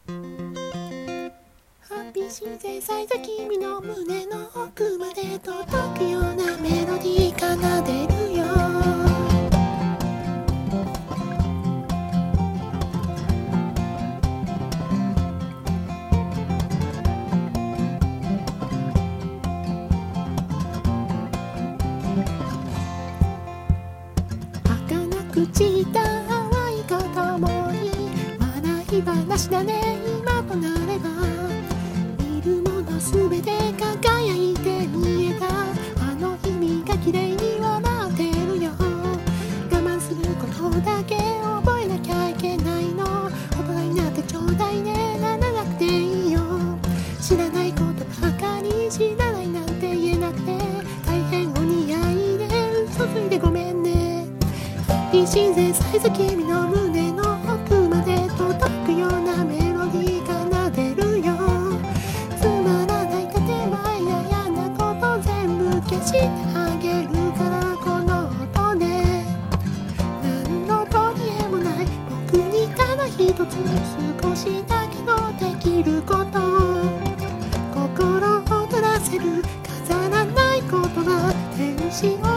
ハッピー自然さいざ君の胸の奥まで届くようなメロディー奏でるよ。儚く散った淡い片思い、笑い話だね今となれば。見るものすべて輝いて見えた、あの君が綺麗に笑ってるよ。我慢することだけ覚えなきゃいけないの。大人になってちょうだいね、ならなくていいよ。知らないことばかり知らないなんて言えなくて大変お似合いで嘘ついてごめんね。自然さえず君の胸の奥まで届くようなメロディー奏でるよ。つまらない建前や嫌なこと全部消してあげるからこの音で。何の取り柄もない僕にただ一つ少しだけのできること、心躍らせる飾らない言葉、天使を